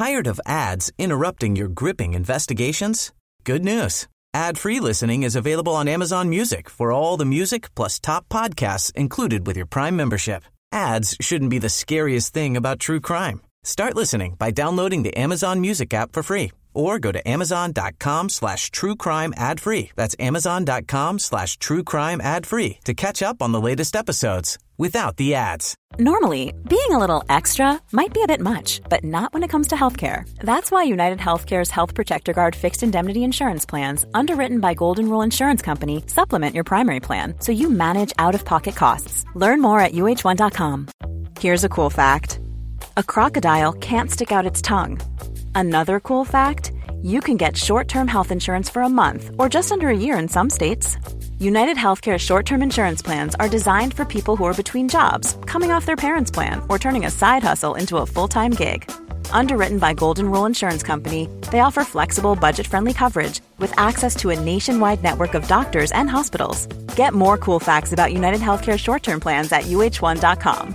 Tired of ads interrupting your gripping investigations? Good news. Ad-free listening is available on Amazon Music for all the music plus top podcasts included with your Prime membership. Ads shouldn't be the scariest thing about true crime. Start listening by downloading the Amazon Music app for free or go to amazon.com/truecrime ad-free. That's amazon.com/truecrime ad-free to catch up on the latest episodes without the ads. Normally, being a little extra might be a bit much, but not when it comes to healthcare. That's why United Healthcare's Health Protector Guard fixed indemnity insurance plans, underwritten by Golden Rule Insurance Company, supplement your primary plan so you manage out-of-pocket costs. Learn more at uh1.com. Here's a cool fact. A crocodile can't stick out its tongue. Another cool fact, you can get short-term health insurance for a month or just under a year in some states. United Healthcare short-term insurance plans are designed for people who are between jobs, coming off their parents' plan, or turning a side hustle into a full-time gig. Underwritten by Golden Rule Insurance Company, they offer flexible, budget-friendly coverage with access to a nationwide network of doctors and hospitals. Get more cool facts about United Healthcare short-term plans at uh1.com.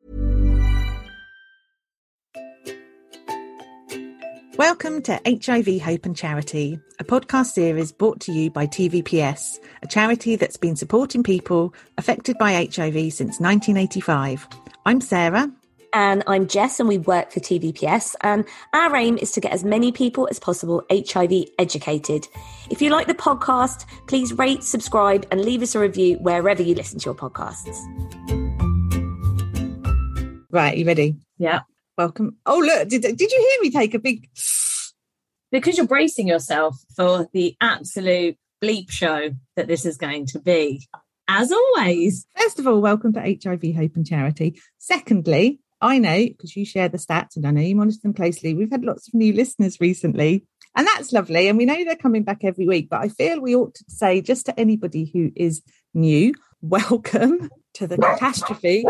Welcome to HIV, Hope and Charity, a podcast series brought to you by TVPS, a charity that's been supporting people affected by HIV since 1985. I'm Sarah. And I'm Jess, and we work for TVPS. And our aim is to get as many people as possible HIV educated. If you like the podcast, please rate, subscribe, and leave us a review wherever you listen to your podcasts. Right, you ready? Yeah. Welcome. Oh, look, did you hear me take a big... Because you're bracing yourself for the absolute bleep show that this is going to be, as always. First of all, welcome to HIV, Hope and Charity. Secondly, I know, because you share the stats and I know you monitor them closely, we've had lots of new listeners recently, and that's lovely. And we know they're coming back every week, but I feel we ought to say, just to anybody who is new, welcome to the catastrophe.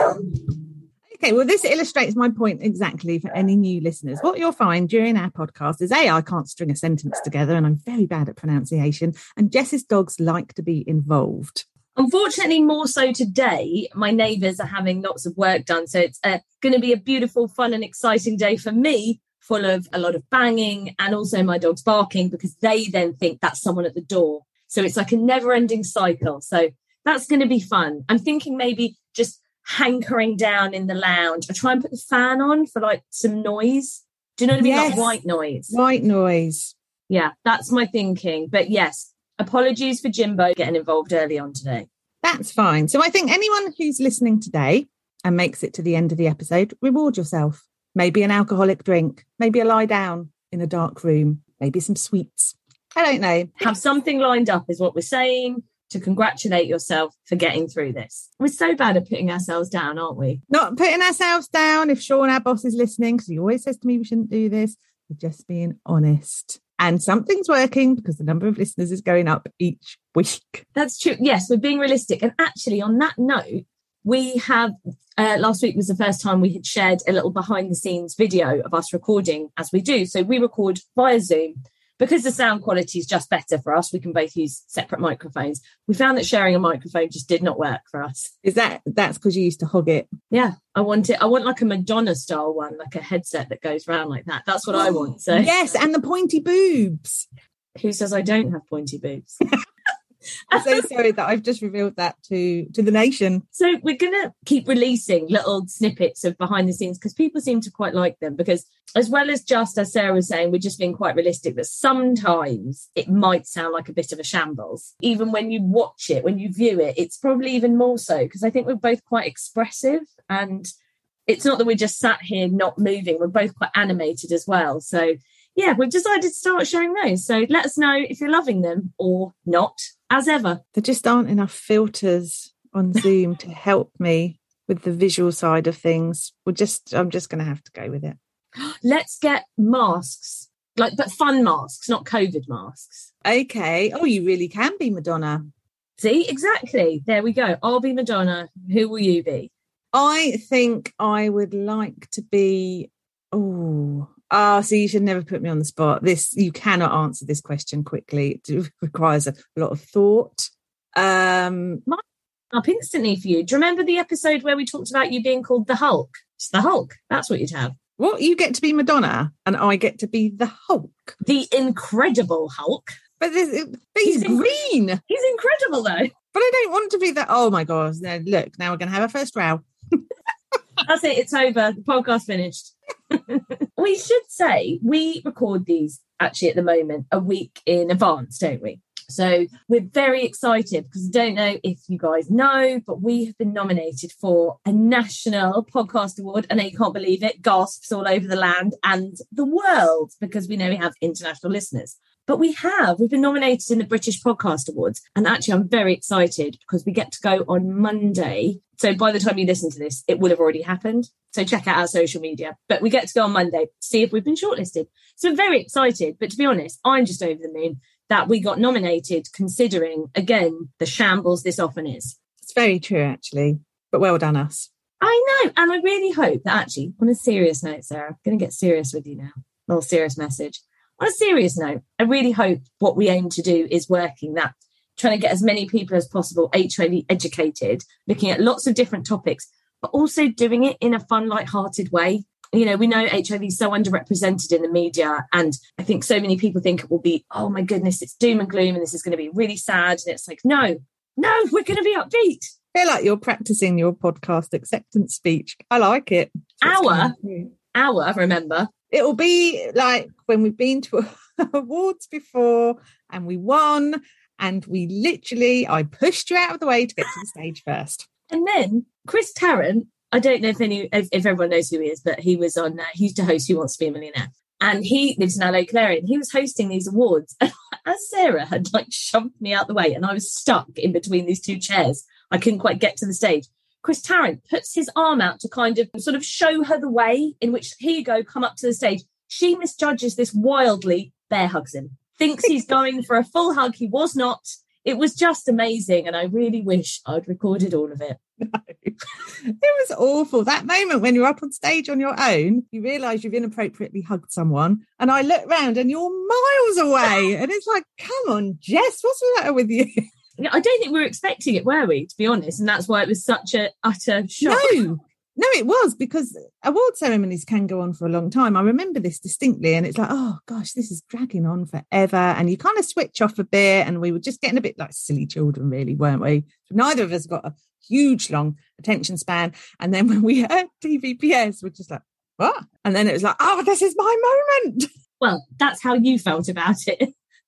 Okay, well, this illustrates my point exactly for any new listeners. What you'll find during our podcast is, I can't string a sentence together and I'm very bad at pronunciation, and Jess's dogs like to be involved. Unfortunately, more so today, my neighbours are having lots of work done. So it's going to be a beautiful, fun and exciting day for me, full of a lot of banging and also my dogs barking, because they then think that's someone at the door. So it's like a never-ending cycle. So that's going to be fun. I'm thinking maybe just hankering down in the lounge. I try and put the fan on for like some noise. Do you know what I mean? Yes. Like white noise. White noise. Yeah, that's my thinking. But yes, apologies for Jimbo getting involved early on today. That's fine. So I think anyone who's listening today and makes it to the end of the episode, reward yourself. Maybe an alcoholic drink, maybe a lie down in a dark room, maybe some sweets. I don't know. Have something lined up is what we're saying, to congratulate yourself for getting through this. We're so bad at putting ourselves down, aren't we? Not putting ourselves down. If Sean, our boss, is listening, because he always says to me we shouldn't do this, we're just being honest. And something's working because the number of listeners is going up each week. That's true. Yes, we're being realistic. And actually, on that note, we have, last week was the first time we had shared a little behind the scenes video of us recording, as we do. So we record via Zoom. Because the sound quality is just better for us, we can both use separate microphones. We found that sharing a microphone just did not work for us. That's because you used to hog it? Yeah, I want like a Madonna style one, like a headset that goes around like that. That's what I want. So yes, and the pointy boobs. Who says I don't have pointy boobs? I'm so sorry that I've just revealed that to the nation. So we're going to keep releasing little snippets of behind the scenes because people seem to quite like them, because as well as just, as Sarah was saying, we're just being quite realistic that sometimes it might sound like a bit of a shambles. Even when you watch it, when you view it, it's probably even more so, because I think we're both quite expressive, and it's not that we're just sat here not moving. We're both quite animated as well. So yeah, we've decided to start sharing those. So let us know if you're loving them or not, as ever. There just aren't enough filters on Zoom to help me with the visual side of things. I'm just going to have to go with it. Let's get masks, but fun masks, not COVID masks. Okay. Oh, you really can be Madonna. See, exactly. There we go. I'll be Madonna. Who will you be? I think I would like to be... so you should never put me on the spot. You cannot answer this question quickly. It requires a lot of thought. Mine up instantly for you. Do you remember the episode where we talked about you being called the Hulk? It's the Hulk. That's what you'd have. What? You get to be Madonna and I get to be the Hulk. The Incredible Hulk. But he's green. He's incredible, though. But I don't want to be that. Oh, my God. No, look, now we're going to have our first row. That's it. It's over. The podcast finished. We should say we record these actually at the moment a week in advance, don't we? So we're very excited because I don't know if you guys know, but we have been nominated for a national podcast award. I know you can't believe it. Gasps all over the land and the world because we know we have international listeners. But we've been nominated in the British Podcast Awards. And actually, I'm very excited because we get to go on Monday. So by the time you listen to this, it will have already happened. So check out our social media. But we get to go on Monday, see if we've been shortlisted. So we're very excited. But to be honest, I'm just over the moon that we got nominated, considering, again, the shambles this often is. It's very true, actually. But well done, us. I know. And I really hope that actually, on a serious note, Sarah, I'm going to get serious with you now. A little serious message. On a serious note, I really hope what we aim to do is working that, trying to get as many people as possible HIV educated, looking at lots of different topics, but also doing it in a fun, light-hearted way. You know, we know HIV is so underrepresented in the media, and I think so many people think it will be, oh my goodness, it's doom and gloom and this is going to be really sad. And it's like, no, we're going to be upbeat. I feel like you're practicing your podcast acceptance speech. I like it. Our, remember. It'll be like when we've been to awards before and we won and I pushed you out of the way to get to the stage first. And then Chris Tarrant, I don't know if everyone knows who he is, but he was on, he used to host Who Wants to Be a Millionaire. And he lives in our local area and he was hosting these awards. And as Sarah had shoved me out the way and I was stuck in between these two chairs, I couldn't quite get to the stage. Chris Tarrant puts his arm out to kind of sort of show her the way in which, here you go, come up to the stage. She misjudges this wildly, bear hugs him, thinks he's going for a full hug. He was not. It was just amazing. And I really wish I'd recorded all of it. No. It was awful. That moment when you're up on stage on your own, you realise you've inappropriately hugged someone. And I look round and you're miles away. And it's like, come on, Jess, what's the matter with you? I don't think we were expecting it, were we, to be honest? And that's why it was such an utter shock. No, it was, because award ceremonies can go on for a long time. I remember this distinctly, and it's like, oh, gosh, this is dragging on forever. And you kind of switch off a bit, and we were just getting a bit like silly children, really, weren't we? Neither of us got a huge, long attention span. And then when we heard TVPS, we're just like, what? And then it was like, oh, this is my moment. Well, that's how you felt about it.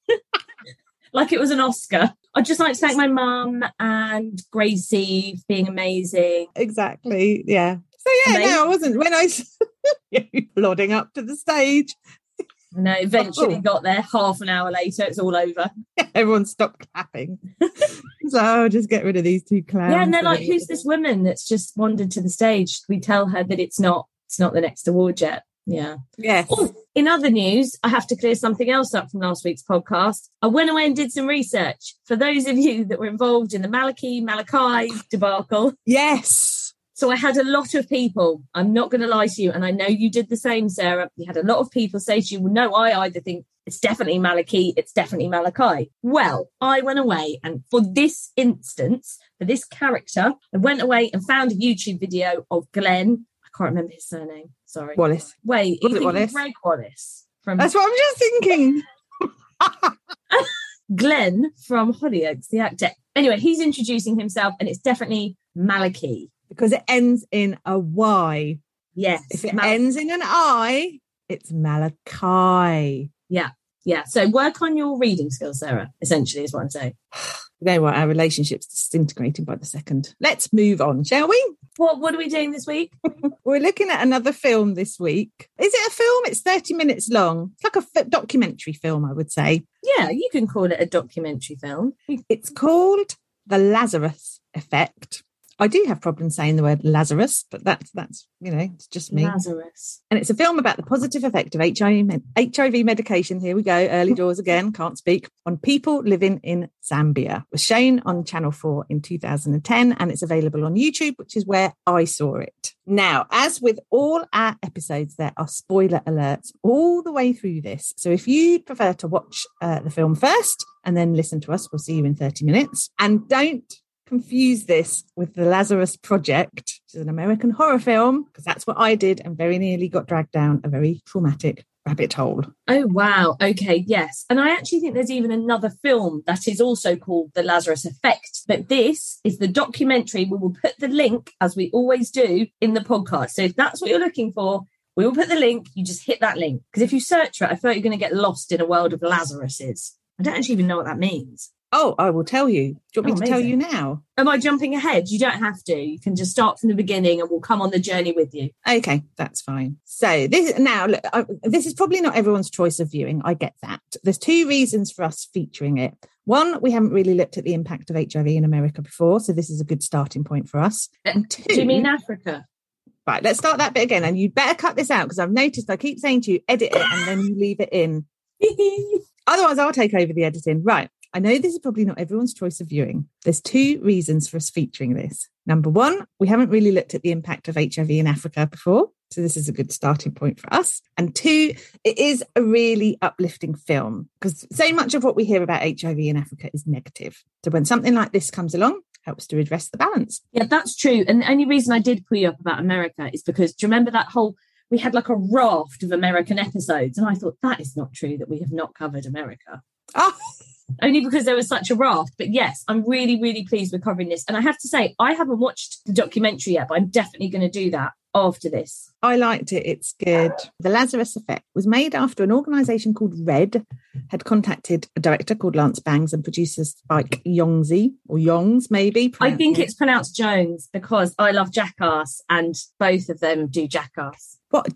Like it was an Oscar. I'd just like to thank my mum and Gracie for being amazing. Exactly, yeah. So, yeah, amazing. No, I wasn't. When I plodding up to the stage. No, eventually got there half an hour later. It's all over. Everyone stopped clapping. So I'll just get rid of these two clowns. Yeah, and they're like, who's this woman that's just wandered to the stage? We tell her that it's not the next award yet. Yeah. Yes. Oh, in other news, I have to clear something else up from last week's podcast. I went away and did some research for those of you that were involved in the Malachi debacle. Yes. So I had a lot of people, I'm not going to lie to you, and I know you did the same, Sarah. You had a lot of people say to you, well, no, I either think it's definitely Malachi, it's definitely Malachi. Well, I went away, and for this instance, for this character, I went away and found a YouTube video of Glenn. I can't remember his surname. Sorry. Wallace. Wait, was it Wallace? Greg Wallace. That's what I'm just thinking. Glenn from Hollyoaks, the actor. Anyway, he's introducing himself, and it's definitely Malachi. Because it ends in a Y. Yes. If it ends in an I, it's Malachi. Yeah. Yeah. So work on your reading skills, Sarah, essentially, is what I'm saying. You know what? Our relationship's disintegrating by the second. Let's move on, shall we? What are we doing this week? We're looking at another film this week. Is it a film? It's 30 minutes long. It's like a documentary film, I would say. Yeah, you can call it a documentary film. It's called The Lazarus Effect. I do have problems saying the word Lazarus, but that's it's just me. Lazarus. And it's a film about the positive effect of HIV medication. Here we go, early doors again, can't speak, on people living in Zambia. It was shown on Channel 4 in 2010, and it's available on YouTube, which is where I saw it. Now, as with all our episodes, there are spoiler alerts all the way through this. So if you'd prefer to watch the film first and then listen to us, we'll see you in 30 minutes. And don't confuse this with The Lazarus Project, which is an American horror film, because that's what I did and very nearly got dragged down a very traumatic rabbit hole. Oh, wow. Okay, yes. And I actually think there's even another film that is also called The Lazarus Effect. But this is the documentary. We will put the link, as we always do, in the podcast. So if that's what you're looking for, we will put the link. You just hit that link. Because if you search for it, I feel like you're going to get lost in a world of Lazaruses. I don't actually even know what that means. Oh, I will tell you. Do you want me to tell you now? Am I jumping ahead? You don't have to. You can just start from the beginning and we'll come on the journey with you. Okay, that's fine. So this is probably not everyone's choice of viewing. I get that. There's 2 reasons for us featuring it. One, we haven't really looked at the impact of HIV in America before, so this is a good starting point for us. And 2, do you mean Africa? Right, let's start that bit again. And you'd better cut this out because I've noticed I keep saying to you, edit it, and then you leave it in. Otherwise, I'll take over the editing. Right. I know this is probably not everyone's choice of viewing. There's 2 reasons for us featuring this. Number 1, we haven't really looked at the impact of HIV in Africa before. So this is a good starting point for us. And 2, it is a really uplifting film because so much of what we hear about HIV in Africa is negative. So when something like this comes along, helps to redress the balance. Yeah, that's true. And the only reason I did pull you up about America is because, do you remember that we had like a raft of American episodes? And I thought, that is not true that we have not covered America. Oh, only because there was such a raft. But yes, I'm really, really pleased with covering this. And I have to say, I haven't watched the documentary yet, but I'm definitely going to do that after this. I liked it. It's good. The Lazarus Effect was made after an organisation called RED had contacted a director called Lance Bangs and producer Spike Jonze, or Yongs maybe. I think it's pronounced Jones because I love Jackass and both of them do Jackass. What,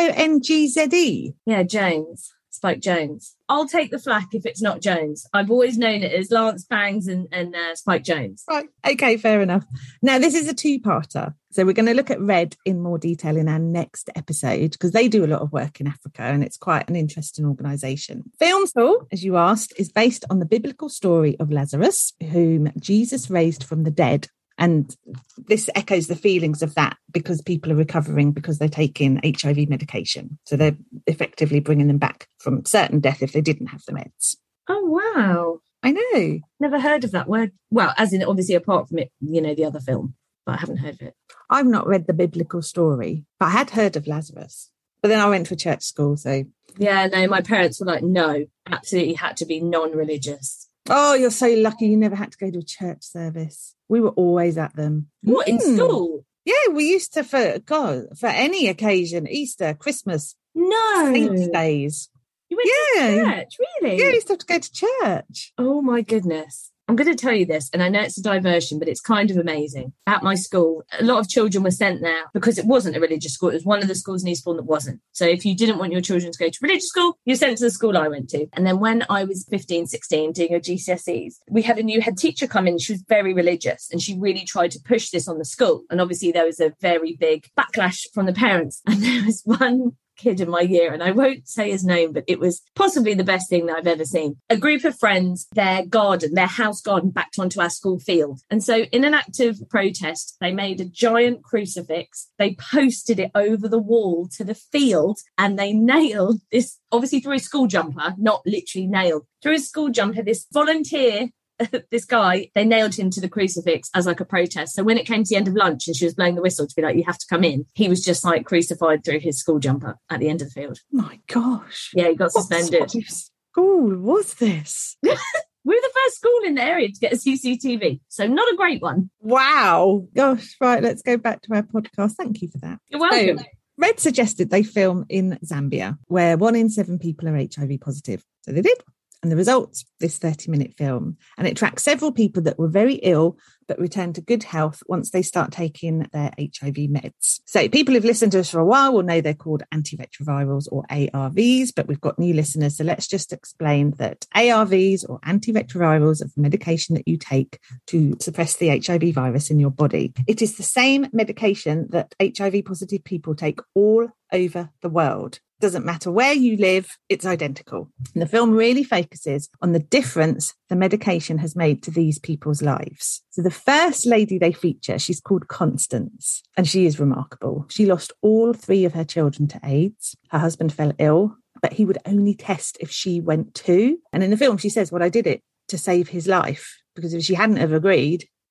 Jongze? Yeah, Jones. Spike Jones. I'll take the flack if it's not Jones. I've always known it as Lance Bangs and Spike Jones. Right. Okay, fair enough. Now, this is a 2-parter. So we're going to look at RED in more detail in our next episode because they do a lot of work in Africa and it's quite an interesting organisation. Filmful, as you asked, is based on the biblical story of Lazarus, whom Jesus raised from the dead. And this echoes the feelings of that because people are recovering because they're taking HIV medication. So they're effectively bringing them back from certain death if they didn't have the meds. Oh, wow. I know. Never heard of that word. Well, as in obviously apart from it, the other film, but I haven't heard of it. I've not read the biblical story, but I had heard of Lazarus. But then I went to church school, so... Yeah, no, my parents were like, no, absolutely had to be non-religious. Oh, you're so lucky you never had to go to a church service. We were always at them. What, in school? Yeah, we used to, for any occasion, Easter, Christmas, no, Saints' days. You went to church, really? Yeah, we used to have to go to church. Oh, my goodness. I'm going to tell you this, and I know it's a diversion, but it's kind of amazing. At my school, a lot of children were sent there because it wasn't a religious school. It was one of the schools in Eastbourne that wasn't. So if you didn't want your children to go to religious school, you were sent to the school I went to. And then when I was 15, 16, doing her GCSEs, we had a new head teacher come in. She was very religious, and she really tried to push this on the school. And obviously there was a very big backlash from the parents. And there was one kid in my year, and I won't say his name, but it was possibly the best thing that I've ever seen. A group of friends, their house garden backed onto our school field. And so in an act of protest, they made a giant crucifix. They posted it over the wall to the field, and they nailed this, obviously through a school jumper, not literally nailed, through a school jumper, this volunteer, this guy, they nailed him to the crucifix as like a protest. So when it came to the end of lunch and she was blowing the whistle to be like, you have to come in, he was just like crucified through his school jumper at the end of the field. My gosh. Yeah, he got suspended. What sort of school was this? We were the first school in the area to get a CCTV, so not a great one. Wow. Gosh, right, let's go back to our podcast. Thank you for that. You're welcome. So, RED suggested they film in Zambia, where 1 in 7 people are HIV positive. So they did. And the results, this 30-minute film. And it tracks several people that were very ill but return to good health once they start taking their HIV meds. So people who've listened to us for a while will know they're called antiretrovirals or ARVs, but we've got new listeners. So let's just explain that ARVs or antiretrovirals are the medication that you take to suppress the HIV virus in your body. It is the same medication that HIV positive people take all over the world. Doesn't matter where you live, it's identical. And the film really focuses on the difference the medication has made to these people's lives. So the first lady they feature, she's called Constance, and she is remarkable. She lost all 3 of her children to AIDS. Her husband fell ill, but he would only test if she went too. And in the film, she says, well, I did it to save his life, because if she hadn't have agreed,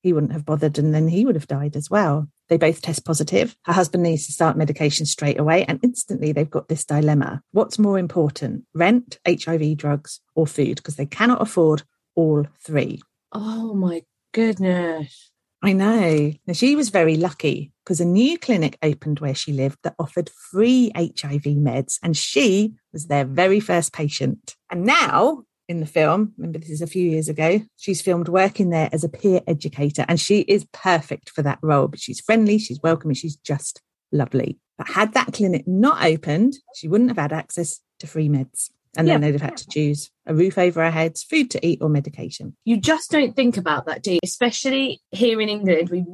he wouldn't have bothered, and then he would have died as well. They both test positive. Her husband needs to start medication straight away, and instantly they've got this dilemma. What's more important, rent, HIV drugs, or food? Because they cannot afford all three. Oh my goodness. I know. Now, she was very lucky because a new clinic opened where she lived that offered free HIV meds, and she was their very first patient. And now in the film, remember this is a few years ago, she's filmed working there as a peer educator, and she is perfect for that role. But she's friendly, she's welcoming, she's just lovely. But had that clinic not opened, she wouldn't have had access to free meds. And then they'd have had to choose a roof over our heads, food to eat, or medication. You just don't think about that, do you? Especially here in England, we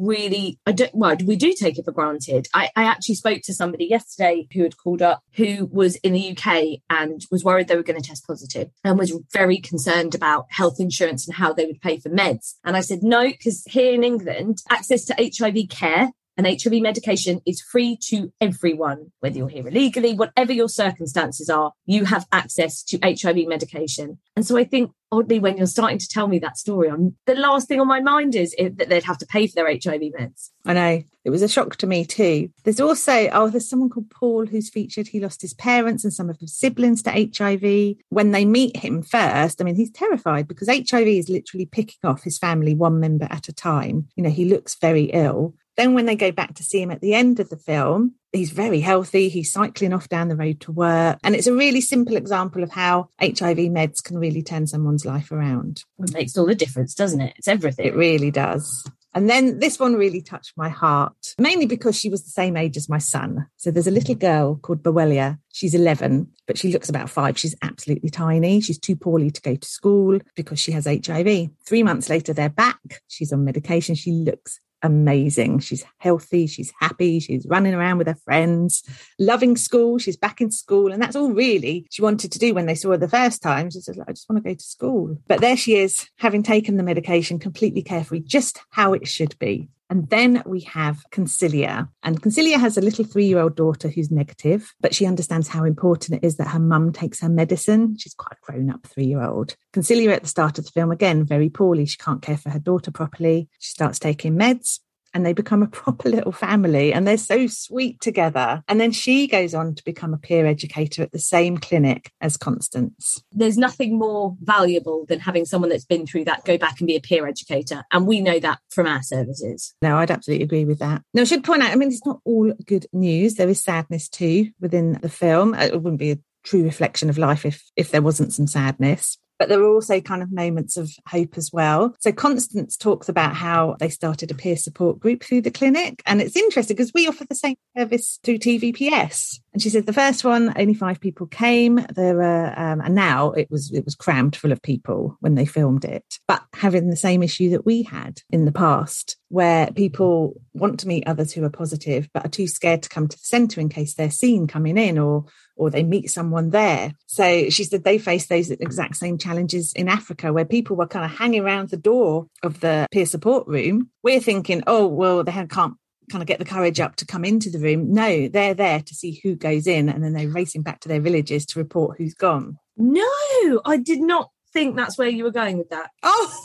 do take it for granted. I actually spoke to somebody yesterday who had called up, who was in the UK and was worried they were going to test positive and was very concerned about health insurance and how they would pay for meds. And I said, no, because here in England, access to HIV care and HIV medication is free to everyone, whether you're here illegally, whatever your circumstances are, you have access to HIV medication. And so I think, oddly, when you're starting to tell me that story, the last thing on my mind is that they'd have to pay for their HIV meds. I know. It was a shock to me too. There's also, there's someone called Paul who's featured. He lost his parents and some of his siblings to HIV. When they meet him first, I mean, he's terrified because HIV is literally picking off his family one member at a time. You know, he looks very ill. Then when they go back to see him at the end of the film, he's very healthy. He's cycling off down the road to work. And it's a really simple example of how HIV meds can really turn someone's life around. It makes all the difference, doesn't it? It's everything. It really does. And then this one really touched my heart, mainly because she was the same age as my son. So there's a little girl called Bawelia. She's 11, but she looks about 5. She's absolutely tiny. She's too poorly to go to school because she has HIV. 3 months later, they're back. She's on medication. She looks amazing. She's healthy, she's happy, she's running around with her friends, loving school. She's back in school, and that's all really she wanted to do. When they saw her the first time, she said, I just want to go to school. But there she is, having taken the medication completely carefree, just how it should be. And then we have Concilia. And Concilia has a little 3-year-old daughter who's negative, but she understands how important it is that her mum takes her medicine. She's quite a grown-up 3-year-old. Concilia at the start of the film, again, very poorly. She can't care for her daughter properly. She starts taking meds, and they become a proper little family, and they're so sweet together. And then she goes on to become a peer educator at the same clinic as Constance. There's nothing more valuable than having someone that's been through that go back and be a peer educator. And we know that from our services. No, I'd absolutely agree with that. Now, I should point out, I mean, it's not all good news. There is sadness too within the film. It wouldn't be a true reflection of life if there wasn't some sadness. But there are also kind of moments of hope as well. So Constance talks about how they started a peer support group through the clinic. And it's interesting because we offer the same service through TVPS. And she said the first one, only 5 people came. There were, and now it was crammed full of people when they filmed it. But having the same issue that we had in the past, where people want to meet others who are positive, but are too scared to come to the centre in case they're seen coming in or they meet someone there. So she said they faced those exact same challenges in Africa, where people were kind of hanging around the door of the peer support room. We're thinking, oh, well, they can't kind of get the courage up to come into the room. No, they're there to see who goes in, and then they're racing back to their villages to report who's gone. No, I did not think that's where you were going with that. Oh,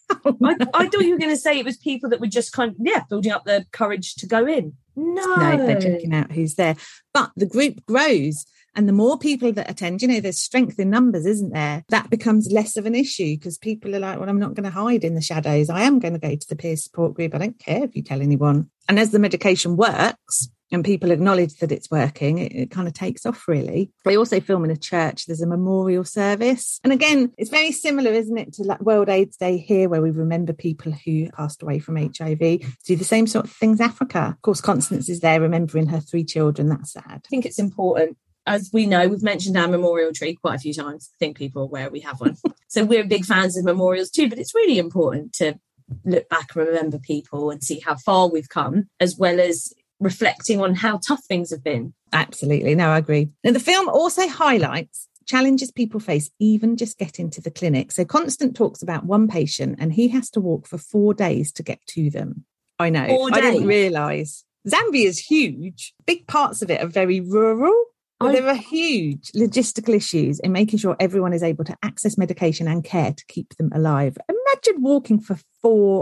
I thought you were going to say it was people that were just kind of, building up the courage to go in. No, they're checking out who's there. But the group grows. And the more people that attend, there's strength in numbers, isn't there? That becomes less of an issue because people are like, well, I'm not going to hide in the shadows. I am going to go to the peer support group. I don't care if you tell anyone. And as the medication works and people acknowledge that it's working, it kind of takes off, really. They also film in a church. There's a memorial service. And again, it's very similar, isn't it, to like World AIDS Day here, where we remember people who passed away from HIV. Do the same sort of things Africa. Of course, Constance is there remembering her 3 children. That's sad. I think it's important. As we know, we've mentioned our memorial tree quite a few times. I think people are aware we have one. So we're big fans of memorials too, but it's really important to look back and remember people and see how far we've come, as well as reflecting on how tough things have been. Absolutely. No, I agree. Now, the film also highlights challenges people face even just getting to the clinic. So Constance talks about one patient and he has to walk for 4 days to get to them. I know. 4 days. I didn't realise. Zambia is huge. Big parts of it are very rural. But there are huge logistical issues in making sure everyone is able to access medication and care to keep them alive. Imagine walking for 4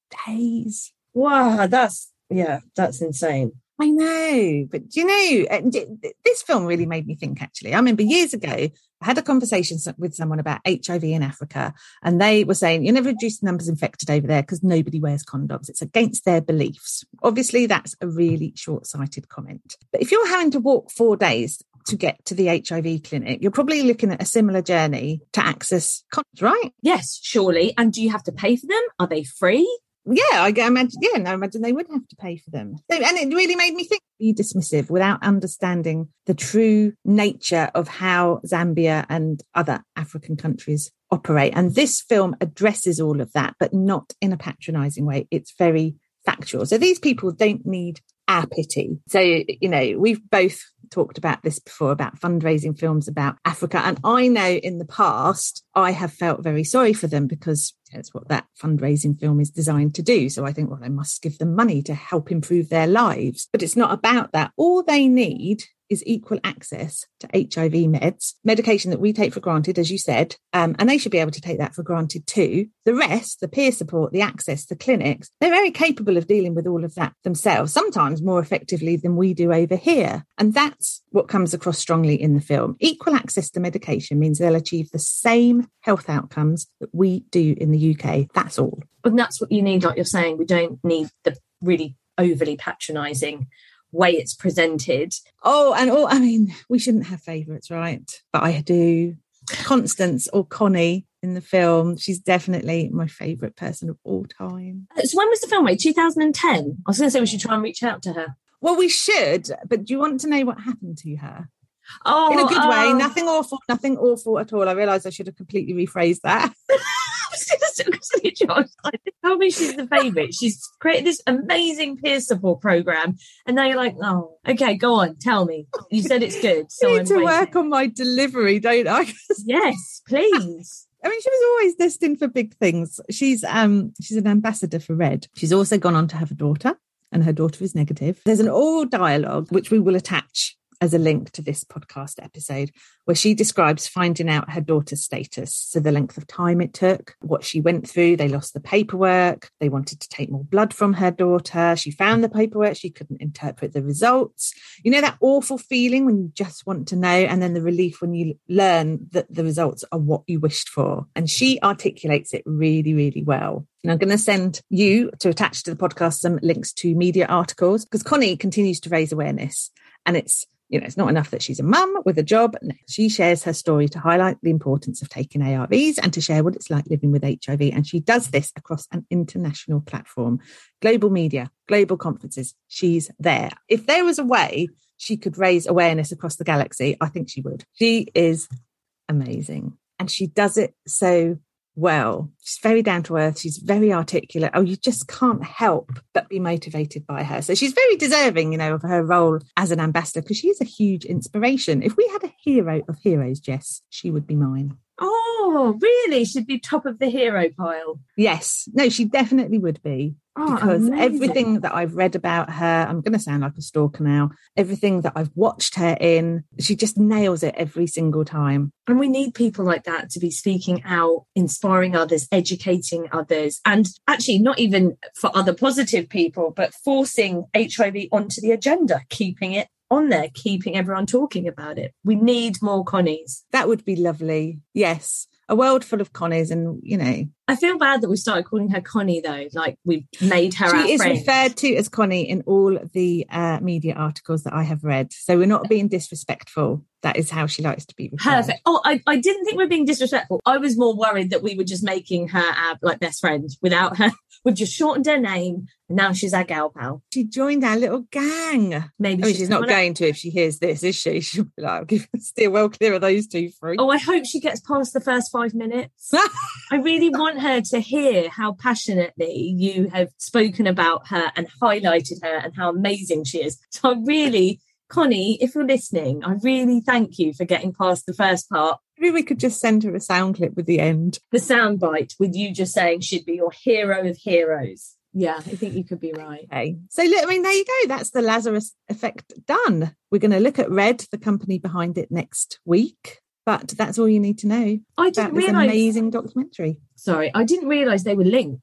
days. Wow, that's insane. I know, but do you know, this film really made me think, actually. I remember years ago, I had a conversation with someone about HIV in Africa, and they were saying, you never reduce the numbers infected over there because nobody wears condoms. It's against their beliefs. Obviously, that's a really short-sighted comment. But if you're having to walk 4 days to get to the HIV clinic, you're probably looking at a similar journey to access condoms, right? Yes, surely. And do you have to pay for them? Are they free? Yeah, I imagine. Yeah, no, I imagine they would have to pay for them. So, and it really made me think, be dismissive without understanding the true nature of how Zambia and other African countries operate. And this film addresses all of that, but not in a patronising way. It's very factual. So these people don't need our pity. So, you know, we've both talked about this before, about fundraising films about Africa. And I know in the past, I have felt very sorry for them because that's what that fundraising film is designed to do. So I think, well, I must give them money to help improve their lives. But it's not about that. All they need is equal access to HIV meds, medication that we take for granted, as you said, and they should be able to take that for granted too. The rest, the peer support, the access, the clinics, they're very capable of dealing with all of that themselves, sometimes more effectively than we do over here. And that's what comes across strongly in the film. Equal access to medication means they'll achieve the same health outcomes that we do in the UK. That's all. And that's what you need, like you're saying. We don't need the really overly patronising way it's presented. I mean, we shouldn't have favourites, right? But I do. Constance, or Connie in the film, she's definitely my favourite person of all time. So when was the film made? 2010? I was going to say we should try and reach out to her. Well, we should, but do you want to know what happened to her? Oh, in a good way. Nothing awful at all. I realised I should have completely rephrased that. Tell me she's the favourite. She's created this amazing peer support programme, and now you're like, oh, okay, go on, tell me. You said it's good. So I need to work on my delivery, don't I? Yes, please. I mean, she was always destined for big things. She's an ambassador for Red. She's also gone on to have a daughter, and her daughter is negative. There's an oral dialogue, which we will attach as a link to this podcast episode, where she describes finding out her daughter's status. So the length of time it took, what she went through. They lost the paperwork. They wanted to take more blood from her daughter. She found the paperwork. She couldn't interpret the results. You know, that awful feeling when you just want to know, and then the relief when you learn that the results are what you wished for. And she articulates it really, really well. And I'm going to send you, to attach to the podcast, some links to media articles, because Connie continues to raise awareness. And it's not enough that she's a mum with a job. No, she shares her story to highlight the importance of taking ARVs and to share what it's like living with HIV. And she does this across an international platform, global media, global conferences. She's there. If there was a way she could raise awareness across the galaxy, I think she would. She is amazing. And she does it so well. She's very down to earth. She's very articulate. Oh, you just can't help but be motivated by her. So she's very deserving, of her role as an ambassador, because she is a huge inspiration. If we had a hero of heroes, Jess, she would be mine. Oh, really? She'd be top of the hero pile. Yes. No, she definitely would be. Because amazing. Everything that I've read about her, I'm going to sound like a stalker now, everything that I've watched her in, she just nails it every single time. And we need people like that to be speaking out, inspiring others, educating others, and actually not even for other positive people, but forcing HIV onto the agenda, keeping it on there, keeping everyone talking about it. We need more Connies. That would be lovely. Yes. A world full of Connies, and, I feel bad that we started calling her Connie, though. Like, we've made her our friend. She is referred to as Connie in all the media articles that I have read. So we're not being disrespectful. That is how she likes to be referred. Perfect. Oh, I didn't think we were being disrespectful. I was more worried that we were just making her our best friend without her. We've just shortened her name, and now she's our gal pal. She joined our little gang. Maybe she's not going to if she hears this, is she? She'll be like, steer well clear of those two freaks. Oh, I hope she gets past the first 5 minutes. I really want her to hear how passionately you have spoken about her and highlighted her and how amazing she is. So I really, Connie, if you're listening, I really thank you for getting past the first part. Maybe we could just send her a sound clip with the end. The sound bite with you just saying she'd be your hero of heroes. Yeah, I think you could be right. Okay. So, look, there you go. That's the Lazarus Effect done. We're going to look at Red, the company behind it, next week. But that's all you need to know. I didn't realise. This amazing documentary. Sorry, I didn't realise they were linked.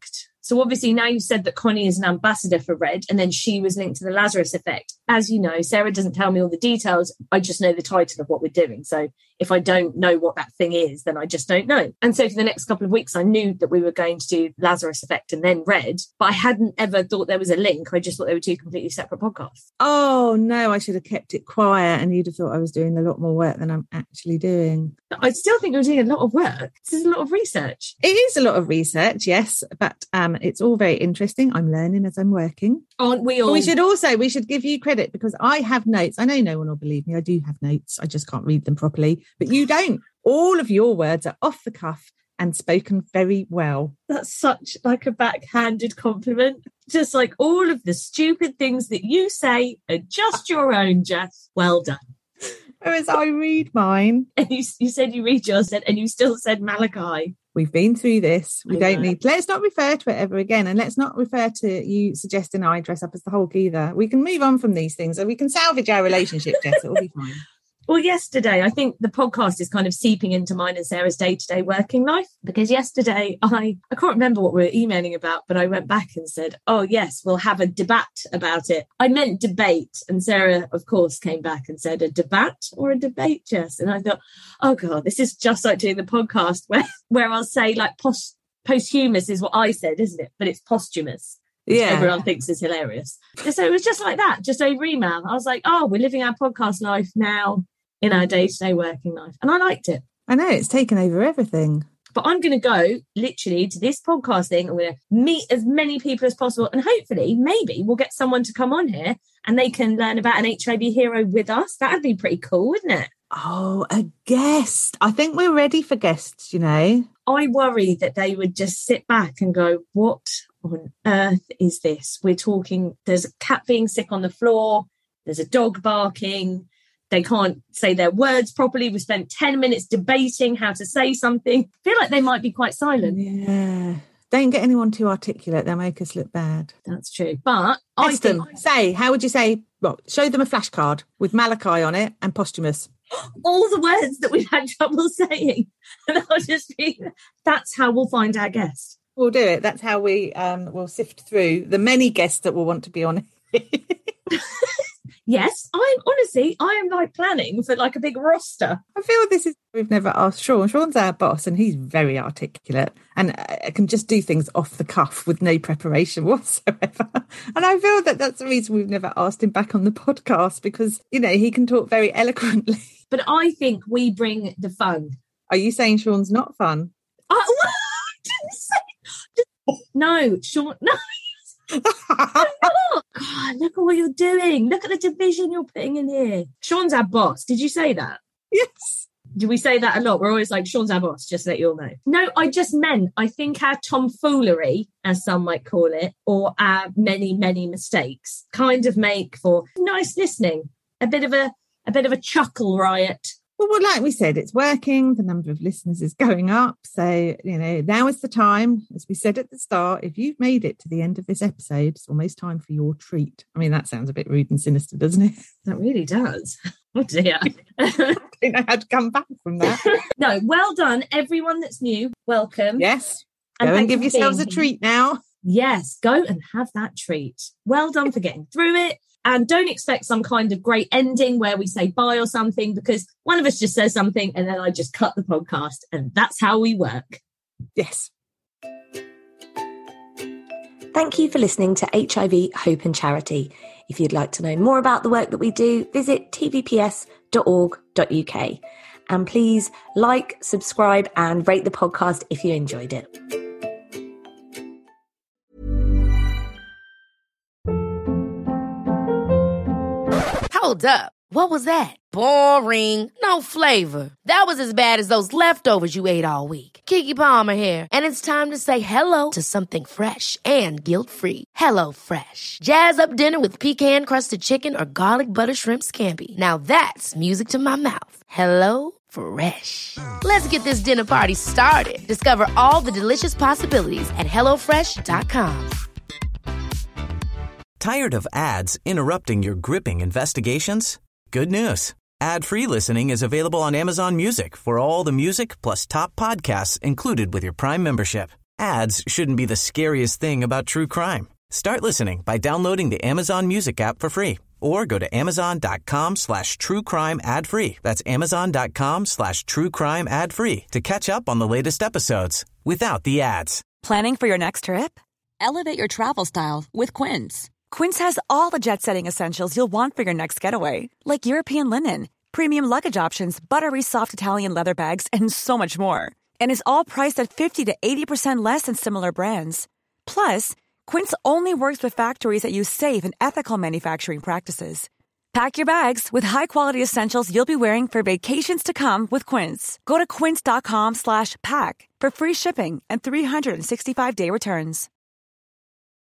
So obviously now you've said that Connie is an ambassador for Red, and then she was linked to the Lazarus effect. As you know, Sarah doesn't tell me all the details. I just know the title of what we're doing. So if I don't know what that thing is, then I just don't know. And so for the next couple of weeks, I knew that we were going to do Lazarus effect and then Red, but I hadn't ever thought there was a link. I just thought they were two completely separate podcasts. Oh, no, I should have kept it quiet and you'd have thought I was doing a lot more work than I'm actually doing. I still think you're doing a lot of work. This is a lot of research. It is a lot of research, yes, but it's all very interesting. I'm learning as I'm working. Aren't we all? We should give you credit because I have notes. I know no one will believe me. I do have notes. I just can't read them properly, but you don't. All of your words are off the cuff and spoken very well. That's such like a backhanded compliment. Just like all of the stupid things that you say are just your own, Jess. Well done. Whereas I read mine. And you said you read yours and you still said Malachi. We've been through this. We don't need... Let's not refer to it ever again. And let's not refer to you suggesting I dress up as the Hulk either. We can move on from these things and we can salvage our relationship, Jess. It'll be fine. Well, yesterday, I think the podcast is kind of seeping into mine and Sarah's day-to-day working life, because yesterday I can't remember what we were emailing about, but I went back and said, oh, yes, we'll have a debate about it. I meant debate. And Sarah, of course, came back and said, a debate or a debate, Jess? And I thought, oh, God, this is just like doing the podcast where I'll say like posthumous is what I said, isn't it? But it's posthumous. Yeah, everyone thinks is hilarious. So it was just like that, just over email. I was like, oh, we're living our podcast life now in our day-to-day working life. And I liked it. I know, it's taken over everything. But I'm going to go literally to this podcast thing. I'm going to meet as many people as possible. And hopefully, maybe we'll get someone to come on here and they can learn about an HIV hero with us. That'd be pretty cool, wouldn't it? Oh, a guest. I think we're ready for guests, you know. I worry that they would just sit back and go, what on earth is this? We're talking, there's a cat being sick on the floor. There's a dog barking. They can't say their words properly. We spent 10 minutes debating how to say something. I feel like they might be quite silent. Yeah. Don't get anyone too articulate. They'll make us look bad. That's true. But I think... how would you say, well, show them a flashcard with Malachi on it and posthumous. All the words that we've had trouble saying. And I'll just be, that's how we'll find our guest. We'll do it. That's how we will sift through the many guests that will want to be on it. Yes, I am like planning for like a big roster. I feel we've never asked Sean. Sean's our boss and he's very articulate and can just do things off the cuff with no preparation whatsoever. And I feel that that's the reason we've never asked him back on the podcast because, you know, he can talk very eloquently. But I think we bring the fun. Are you saying Sean's not fun? I didn't say... No, Sean, no. God, look at what you're doing. Look at the division you're putting in here. Sean's our boss. Did you say that? Yes. Do we say that a lot? We're always like, Sean's our boss, just to let you all know. No, I just meant, I think our tomfoolery, as some might call it, or our many, many mistakes kind of make for nice listening. A bit of a chuckle riot. Well, like we said, it's working. The number of listeners is going up. So, you know, now is the time. As we said at the start, if you've made it to the end of this episode, it's almost time for your treat. I mean, that sounds a bit rude and sinister, doesn't it? That really does. Oh, dear. I don't know how to come back from that. No, well done. Everyone that's new, welcome. Yes. Go and give yourselves a treat now. Yes, go and have that treat. Well done for getting through it. And don't expect some kind of great ending where we say bye or something, because one of us just says something and then I just cut the podcast. And that's how we work. Yes. Thank you for listening to HIV, Hope and Charity. If you'd like to know more about the work that we do, visit tvps.org.uk. And please like, subscribe and rate the podcast if you enjoyed it. Hold up. What was that? Boring. No flavor. That was as bad as those leftovers you ate all week. Keke Palmer here. And it's time to say hello to something fresh and guilt-free. Hello Fresh. Jazz up dinner with pecan-crusted chicken or garlic butter shrimp scampi. Now that's music to my mouth. Hello Fresh. Let's get this dinner party started. Discover all the delicious possibilities at HelloFresh.com. Tired of ads interrupting your gripping investigations? Good news. Ad-free listening is available on Amazon Music for all the music plus top podcasts included with your Prime membership. Ads shouldn't be the scariest thing about true crime. Start listening by downloading the Amazon Music app for free or go to amazon.com/truecrime ad free. That's amazon.com/truecrime ad free to catch up on the latest episodes without the ads. Planning for your next trip? Elevate your travel style with Quince. Quince has all the jet-setting essentials you'll want for your next getaway, like European linen, premium luggage options, buttery soft Italian leather bags, and so much more. And is all priced at 50 to 80% less than similar brands. Plus, Quince only works with factories that use safe and ethical manufacturing practices. Pack your bags with high-quality essentials you'll be wearing for vacations to come with Quince. Go to quince.com/pack for free shipping and 365-day returns.